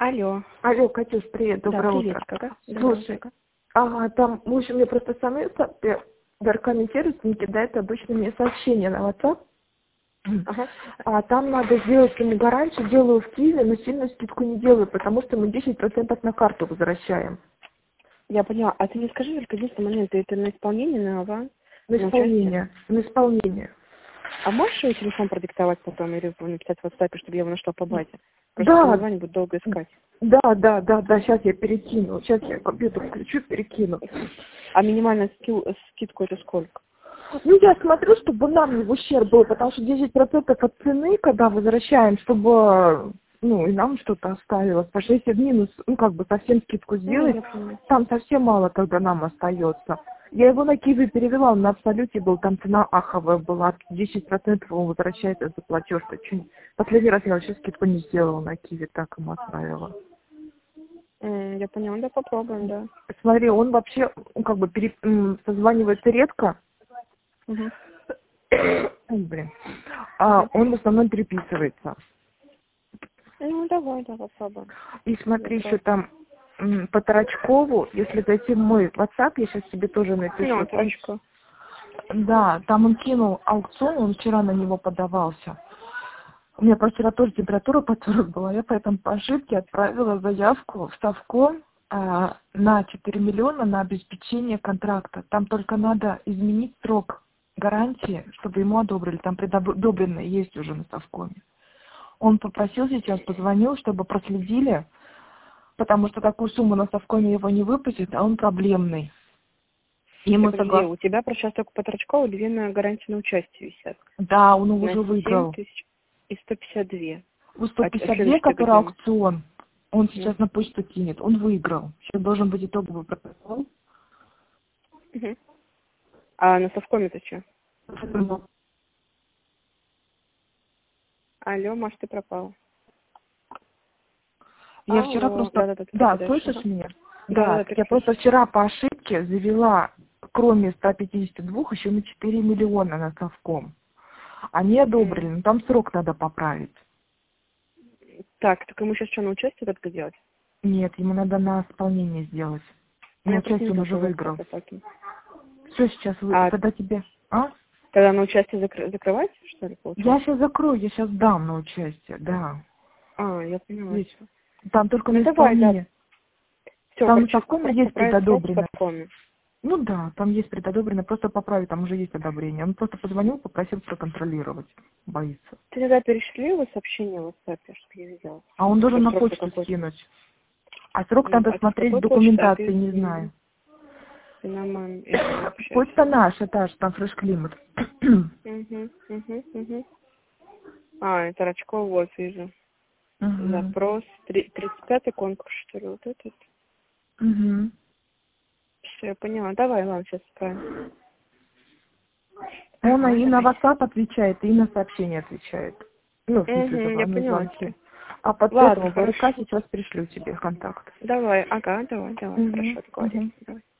Алло. Алло, Катюш, привет, Да, доброе утро. приветик, ага. Слушай, там, в общем, мне просто самые сервисники дают обычно мне сообщение на WhatsApp. Ага. А там надо сделать ему гарантию, делаю в Киеве, но сильно скидку не делаю, потому что мы 10% на карту возвращаем. Я поняла. А ты не скажи только единственный момент, это на исполнение, на аванс? На На участие? исполнение. На исполнение. А можешь его телефон продиктовать потом или написать в WhatsApp, чтобы я его нашла по базе? Просто по Да, названию буду долго искать. да, сейчас я перекину. Сейчас я компьютер включу, перекину. А минимальная скидку это сколько? Ну, я смотрю, чтобы нам не в ущерб было, потому что 10% от цены, когда возвращаем, чтобы, и нам что-то оставилось. Потому что если в минус, совсем скидку сделать, Я поняла. там совсем мало тогда нам остается. Я его на Киви перевела, он на Абсолюте был, там цена аховая была, 10% он возвращается за платеж. Последний раз я вообще скидку не сделала на Киви, так ему отправила. Я поняла, да, попробуем, да. Смотри, он вообще, созванивается редко. Угу. Ой, блин. А он в основном переписывается. Ну, давай, попробуем. И смотри, еще там по Тарачкову, если зайти в мой WhatsApp, я сейчас тебе тоже напишу. Ну, Тарачков. Да, там он кинул аукцион, он вчера на него подавался. У меня просто вчера тоже температура под 40 была, я поэтому по ошибке отправила заявку в Совком на 4 миллиона на обеспечение контракта. Там только надо изменить срок гарантии, чтобы ему одобрили. Там предодобренные есть уже на Совкоме. Он попросил сейчас, позвонил, чтобы проследили, потому что такую сумму на Совкоме его не выпустят, а он проблемный. И мы Подожди, у тебя сейчас только по Тарачкову 2 на гарантии на участие висят. Да, он На уже выиграл. 7000 и 152. У А 152, следующий который где? аукцион, он сейчас на почту кинет. Он выиграл. Сейчас должен быть итоговый протокол. Угу. А на Совкоме-то что? Я Алло, Маш, ты пропала. вчера Алло, просто... ты Да, дальше. слышишь меня? Да, Да, я просто вчера по ошибке завела, кроме 152, еще на 4 миллиона на Совком. Они одобрили, но там срок надо поправить. Так ему сейчас что, на участие только делать? Нет, ему надо на исполнение сделать. На Я просто участие не он уже слышала выиграл. вас. Все сейчас, тогда тебе... Тогда на участие закрывать, что ли, получается? Я сейчас закрою, я сейчас дам на участие, да. Я поняла. Есть. Там только Ну, на давай, исполнение. Все, Там на короче, Совкоме просто есть поправить срок в предодобрено. Совкоме. Ну да, там есть предодобрено, просто поправить, там уже есть одобрение. Он просто позвонил, попросил проконтролировать. Боится. Ты тогда перешли его сообщение в WhatsApp, чтобы я видела. А он должен на Срок-то почту какой? скинуть. А срок надо А ты с смотреть в какой почты? документации, не знаю. Ты на моем Почта наша, та же, там фреш-климат. Это Рачков, вот вижу. Запрос. 35-й конкурс, что ли, вот этот? Все, я поняла. Давай, ладно, сейчас справим. Он и на WhatsApp отвечает, и на сообщение отвечает. Ну, в смысле, Я звонки. поняла. А потом Ладно, ВРК хорошо. сейчас пришлю тебе контакт. Давай, давай, хорошо, договорились. Давай.